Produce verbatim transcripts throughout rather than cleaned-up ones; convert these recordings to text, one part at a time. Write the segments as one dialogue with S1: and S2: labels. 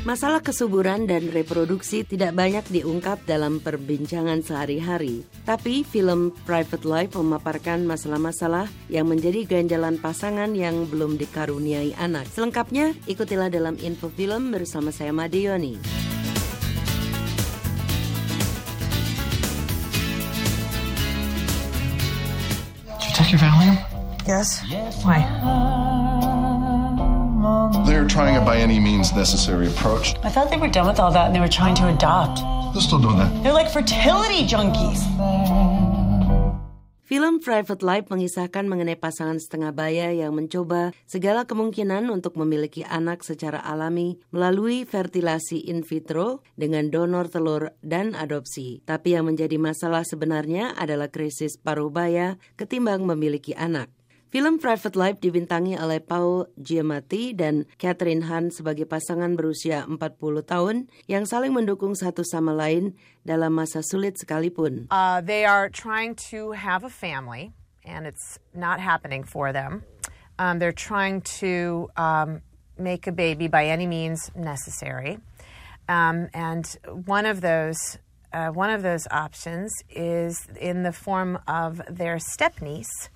S1: Masalah kesuburan dan reproduksi tidak banyak diungkap dalam perbincangan sehari-hari. Tapi film Private Life memaparkan masalah-masalah yang menjadi ganjalan pasangan yang belum dikaruniai anak. Selengkapnya, ikutilah dalam info film bersama saya Madioni.
S2: Did you take your Valium?
S3: Yes. Why?
S2: They're trying a by any means necessary approach.
S3: I thought they were done with all that and they were trying to adopt.
S2: They're still doing that.
S3: They're like fertility junkies.
S1: Film Private Life mengisahkan mengenai pasangan setengah baya yang mencoba segala kemungkinan untuk memiliki anak secara alami melalui fertilasi in vitro dengan donor telur dan adopsi. Tapi yang menjadi masalah sebenarnya adalah krisis paruh baya ketimbang memiliki anak. Film Private Life dibintangi oleh Paul Giamatti dan Kathryn Hahn sebagai pasangan berusia empat puluh tahun yang saling mendukung satu sama lain dalam masa sulit sekalipun.
S4: Uh, they are trying to have a family, and it's not happening for them. Um, they're trying to um, make a baby by any means necessary, um, and one of those uh, one of those options is in the form of their stepniece.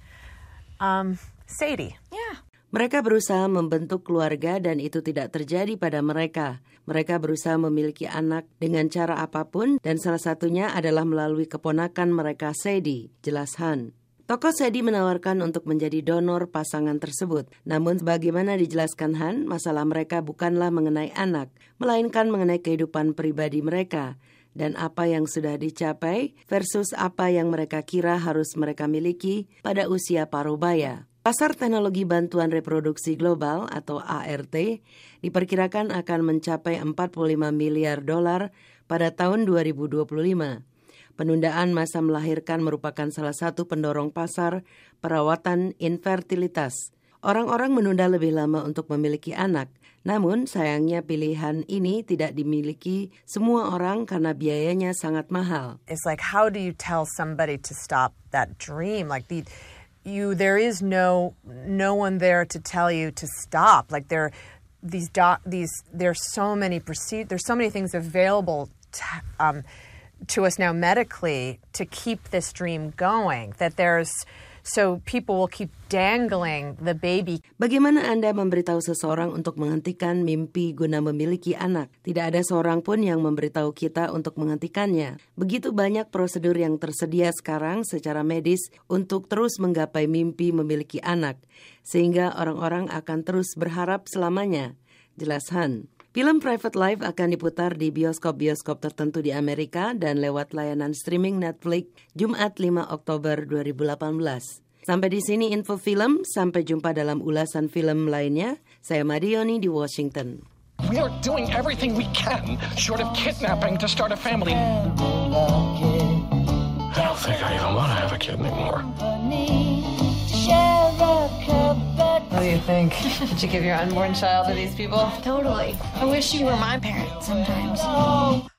S4: Um, Sadie.
S1: Yeah. Mereka berusaha membentuk keluarga dan itu tidak terjadi pada mereka. Mereka berusaha memiliki anak dengan cara apapun dan salah satunya adalah melalui keponakan mereka Sadie, jelas Hahn. Tokoh Sadie menawarkan untuk menjadi donor pasangan tersebut. Namun sebagaimana dijelaskan Hahn, masalah mereka bukanlah mengenai anak, melainkan mengenai kehidupan pribadi mereka dan apa yang sudah dicapai versus apa yang mereka kira harus mereka miliki pada usia paruh baya. Pasar teknologi bantuan reproduksi global atau A R T diperkirakan akan mencapai empat puluh lima miliar dolar pada tahun dua ribu dua puluh lima. Penundaan masa melahirkan merupakan salah satu pendorong pasar perawatan infertilitas. Orang-orang menunda lebih lama untuk memiliki anak, namun sayangnya pilihan ini tidak dimiliki semua orang karena biayanya sangat mahal.
S4: It's like, how do you tell somebody to stop that dream? Like the, you, there is no no one there to tell you to stop. Like there, these doc, these there's so many proceed, there's so many things available to, um, to us now medically to keep this dream going. That there's So people will keep dangling the baby.
S1: Bagaimana Anda memberitahu seseorang untuk menghentikan mimpi guna memiliki anak? Tidak ada seorang pun yang memberitahu kita untuk menghentikannya. Begitu banyak prosedur yang tersedia sekarang secara medis untuk terus menggapai mimpi memiliki anak, sehingga orang-orang akan terus berharap selamanya, jelas Hahn. Film Private Life akan diputar di bioskop-bioskop tertentu di Amerika dan lewat layanan streaming Netflix Jumat lima Oktober dua ribu delapan belas. Sampai di sini info film, sampai jumpa dalam ulasan film lainnya. Saya Madioni di Washington.
S5: We are doing everything we can, short of kidnapping, to start a family.
S2: I don't think I even want to have a kid anymore.
S3: What do you think? Did you give your unborn child to these people?
S6: Totally. I wish you were my parents sometimes.